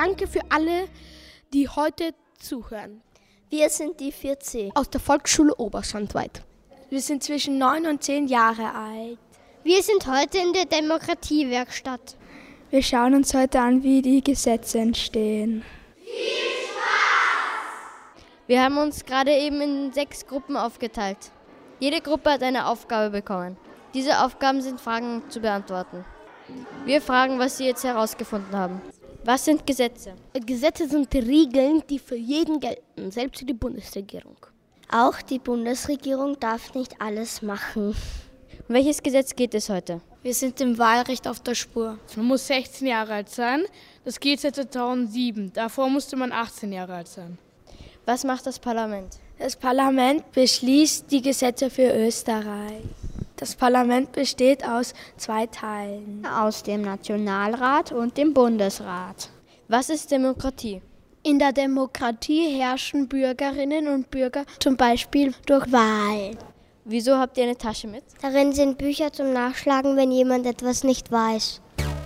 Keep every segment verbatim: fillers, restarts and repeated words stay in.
Danke für alle, die heute zuhören. Wir sind die vier C aus der Volksschule Oberschandweid. Wir sind zwischen neun und zehn Jahre alt. Wir sind heute in der Demokratiewerkstatt. Wir schauen uns heute an, wie die Gesetze entstehen. Viel Spaß! Wir haben uns gerade eben in sechs Gruppen aufgeteilt. Jede Gruppe hat eine Aufgabe bekommen. Diese Aufgaben sind Fragen zu beantworten. Wir fragen, was Sie jetzt herausgefunden haben. Was sind Gesetze? Gesetze sind Regeln, die für jeden gelten, selbst für die Bundesregierung. Auch die Bundesregierung darf nicht alles machen. Um welches Gesetz geht es heute? Wir sind im Wahlrecht auf der Spur. Man muss sechzehn Jahre alt sein. Das geht seit zweitausendsieben. Davor musste man achtzehn Jahre alt sein. Was macht das Parlament? Das Parlament beschließt die Gesetze für Österreich. Das Parlament besteht aus zwei Teilen. Aus dem Nationalrat und dem Bundesrat. Was ist Demokratie? In der Demokratie herrschen Bürgerinnen und Bürger zum Beispiel durch Wahlen. Wieso habt ihr eine Tasche mit? Darin sind Bücher zum Nachschlagen, wenn jemand etwas nicht weiß.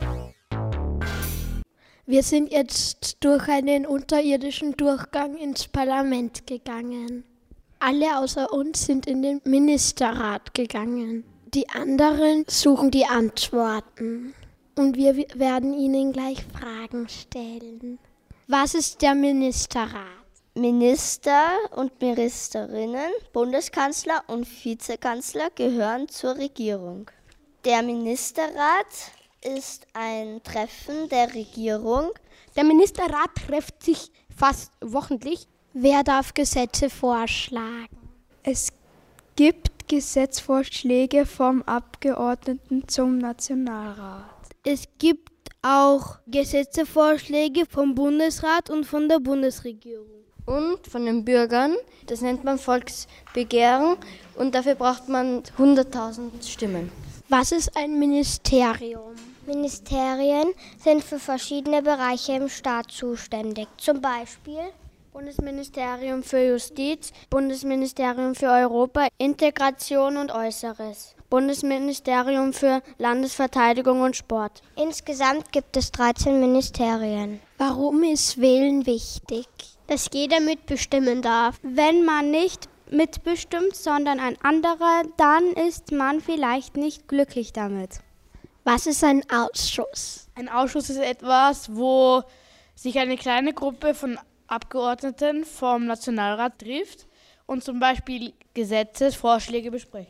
Wir sind jetzt durch einen unterirdischen Durchgang ins Parlament gegangen. Alle außer uns sind in den Ministerrat gegangen. Die anderen suchen die Antworten. Und wir werden ihnen gleich Fragen stellen. Was ist der Ministerrat? Minister und Ministerinnen, Bundeskanzler und Vizekanzler gehören zur Regierung. Der Ministerrat ist ein Treffen der Regierung. Der Ministerrat trifft sich fast wochentlich. Wer darf Gesetze vorschlagen? Es gibt Gesetzvorschläge vom Abgeordneten zum Nationalrat. Es gibt auch Gesetzvorschläge vom Bundesrat und von der Bundesregierung. Und von den Bürgern. Das nennt man Volksbegehren und dafür braucht man hunderttausend Stimmen. Was ist ein Ministerium? Ministerien sind für verschiedene Bereiche im Staat zuständig. Zum Beispiel Bundesministerium für Justiz, Bundesministerium für Europa, Integration und Äußeres, Bundesministerium für Landesverteidigung und Sport. Insgesamt gibt es dreizehn Ministerien. Warum ist Wählen wichtig? Dass jeder mitbestimmen darf. Wenn man nicht mitbestimmt, sondern ein anderer, dann ist man vielleicht nicht glücklich damit. Was ist ein Ausschuss? Ein Ausschuss ist etwas, wo sich eine kleine Gruppe von Abgeordneten vom Nationalrat trifft und zum Beispiel Gesetzesvorschläge bespricht.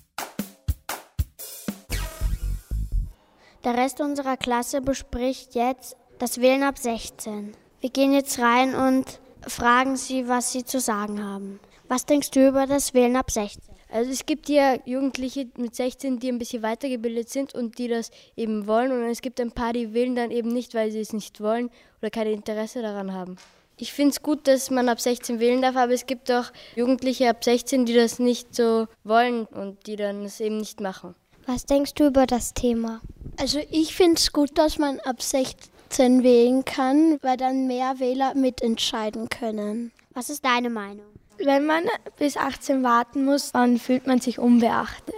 Der Rest unserer Klasse bespricht jetzt das Wählen ab sechzehn. Wir gehen jetzt rein und fragen sie, was sie zu sagen haben. Was denkst du über das Wählen ab sechzehn? Also es gibt ja Jugendliche mit sechzehn, die ein bisschen weitergebildet sind und die das eben wollen. Und es gibt ein paar, die wählen dann eben nicht, weil sie es nicht wollen oder kein Interesse daran haben. Ich finde es gut, dass man ab sechzehn wählen darf, aber es gibt auch Jugendliche ab sechzehn, die das nicht so wollen und die dann es eben nicht machen. Was denkst du über das Thema? Also ich finde es gut, dass man ab sechzehn wählen kann, weil dann mehr Wähler mitentscheiden können. Was ist deine Meinung? Wenn man bis achtzehn warten muss, dann fühlt man sich unbeachtet.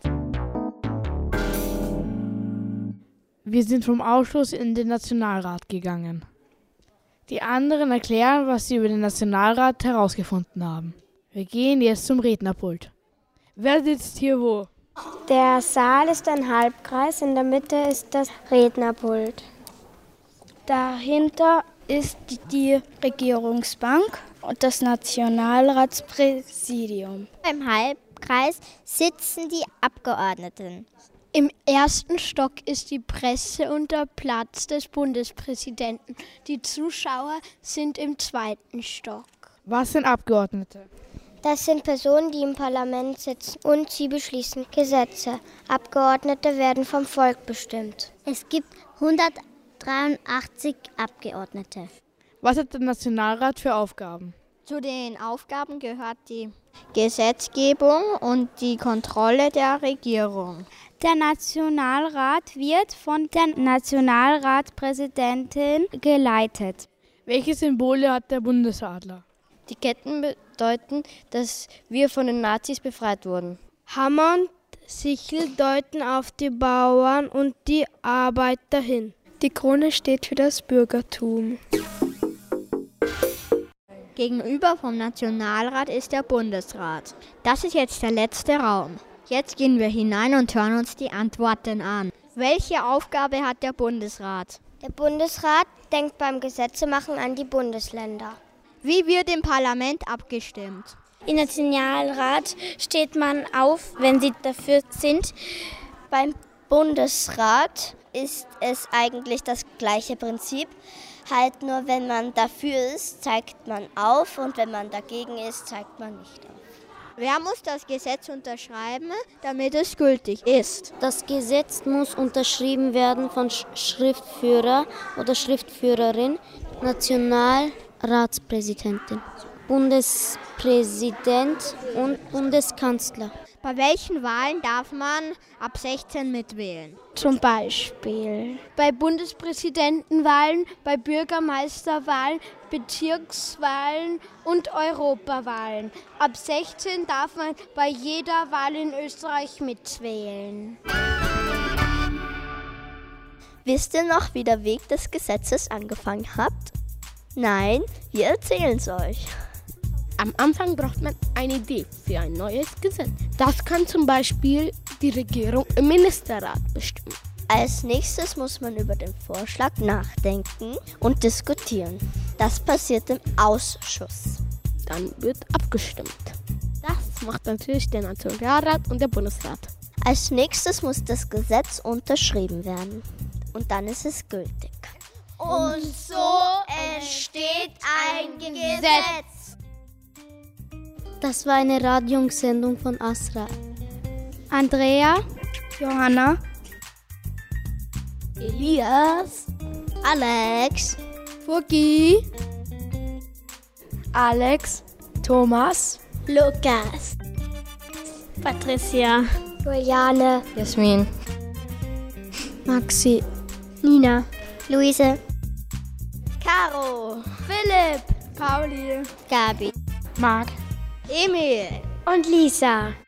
Wir sind vom Ausschuss in den Nationalrat gegangen. Die anderen erklären, was sie über den Nationalrat herausgefunden haben. Wir gehen jetzt zum Rednerpult. Wer sitzt hier wo? Der Saal ist ein Halbkreis, in der Mitte ist das Rednerpult. Dahinter ist die Regierungsbank und das Nationalratspräsidium. Im Halbkreis sitzen die Abgeordneten. Im ersten Stock ist die Presse und der Platz des Bundespräsidenten. Die Zuschauer sind im zweiten Stock. Was sind Abgeordnete? Das sind Personen, die im Parlament sitzen und sie beschließen Gesetze. Abgeordnete werden vom Volk bestimmt. Es gibt hundertdreiundachtzig Abgeordnete. Was hat der Nationalrat für Aufgaben? Zu den Aufgaben gehört die Gesetzgebung und die Kontrolle der Regierung. Der Nationalrat wird von der Nationalratspräsidentin geleitet. Welche Symbole hat der Bundesadler? Die Ketten bedeuten, dass wir von den Nazis befreit wurden. Hammer und Sichel deuten auf die Bauern und die Arbeiter hin. Die Krone steht für das Bürgertum. Gegenüber vom Nationalrat ist der Bundesrat. Das ist jetzt der letzte Raum. Jetzt gehen wir hinein und hören uns die Antworten an. Welche Aufgabe hat der Bundesrat? Der Bundesrat denkt beim Gesetzemachen an die Bundesländer. Wie wird im Parlament abgestimmt? Im Nationalrat steht man auf, wenn sie dafür sind. Beim Bundesrat ist es eigentlich das gleiche Prinzip. Halt nur, wenn man dafür ist, zeigt man auf und wenn man dagegen ist, zeigt man nicht auf. Wer muss das Gesetz unterschreiben, damit es gültig ist? Das Gesetz muss unterschrieben werden von Schriftführer oder Schriftführerin, Nationalratspräsidentin, Bundespräsident und Bundeskanzler. Bei welchen Wahlen darf man ab sechzehn mitwählen? Zum Beispiel bei Bundespräsidentenwahlen, bei Bürgermeisterwahlen, Bezirkswahlen und Europawahlen. Ab sechzehn darf man bei jeder Wahl in Österreich mitwählen. Wisst ihr noch, wie der Weg des Gesetzes angefangen hat? Nein, wir erzählen es euch. Am Anfang braucht man eine Idee für ein neues Gesetz. Das kann zum Beispiel die Regierung im Ministerrat bestimmen. Als nächstes muss man über den Vorschlag nachdenken und diskutieren. Das passiert im Ausschuss. Dann wird abgestimmt. Das macht natürlich der Nationalrat und der Bundesrat. Als nächstes muss das Gesetz unterschrieben werden. Und dann ist es gültig. Und so entsteht ein Gesetz. Das war eine Radiosendung von Asra. Andrea, Johanna, Elias, Alex, Fugi, Alex, Thomas, Lukas, Patricia, Juliane, Jasmin, Maxi, Nina, Luise, Caro, Philipp, Pauli, Gabi, Marc, Emil und Lisa.